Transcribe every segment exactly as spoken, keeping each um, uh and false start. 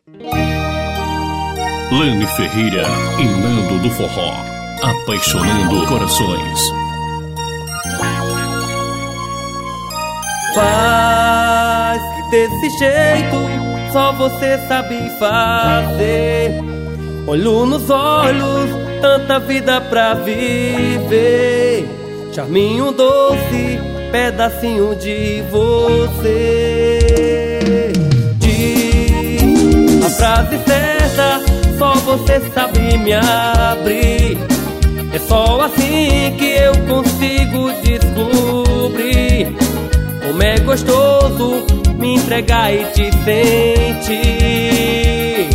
Lani Ferreira e Nando do Forró, apaixonando corações. Faz que desse jeito só você sabe fazer. Olho nos olhos, tanta vida pra viver. Charminho doce, pedacinho de você. Diz a frase certa, só você sabe me abrir. É só assim que eu consigo descobrir como é gostoso me entregar e te sentir.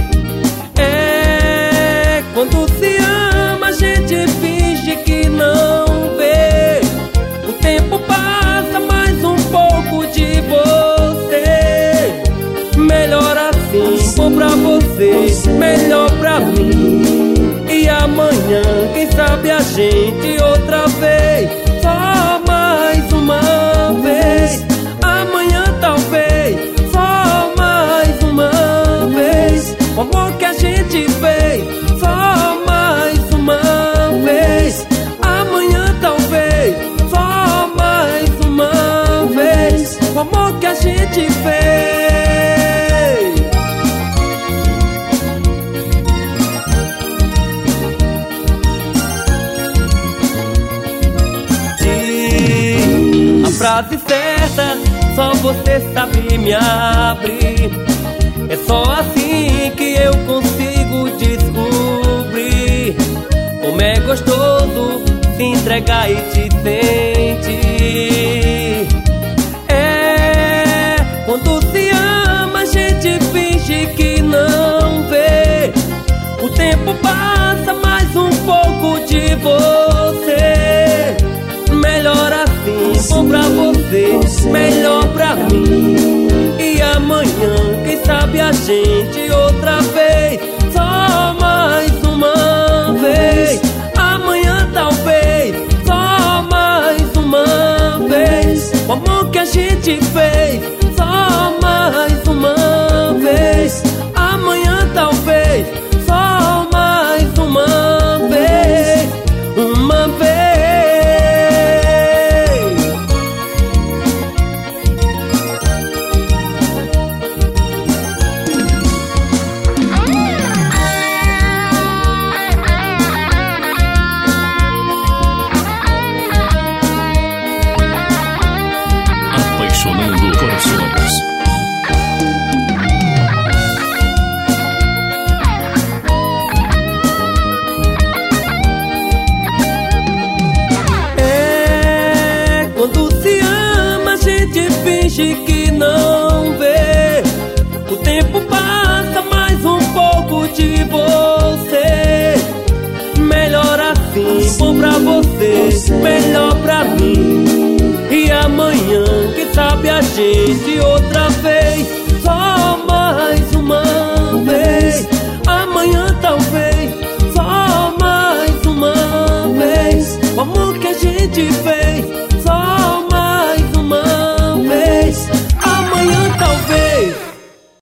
É quando se ama, a gente finge que não vê. O tempo passa, mais um pouco de você. Melhor assim, bom pra você, melhor pra mim. E amanhã, quem sabe a gente outra vez, só mais uma vez. Amanhã talvez, só mais uma vez. O amor que a gente fez, só mais uma vez. Amanhã talvez, só mais uma vez. O amor que a gente fez. Diz a frase certa, só você sabe me abrir. É só assim que eu consigo descobrir como é gostoso se entregar e te sentir. É quando se ama, a gente finge que não vê. O tempo passa, mais um pouco de você. Melhor assim, bom pra você, melhor pra mim. E amanhã, quem sabe a gente outra vez, só mais uma vez. Amanhã talvez, só mais uma vez. O amor que a gente fez, só mais uma vez. Amanhã talvez, só mais uma vez. Uma vez. Apaixonando corações. É quando se ama, a gente finge que não vê. O tempo passa, mais um pouco de você. Melhor assim, bom pra você, melhor pra mim. E amanhã, quem sabe a gente outra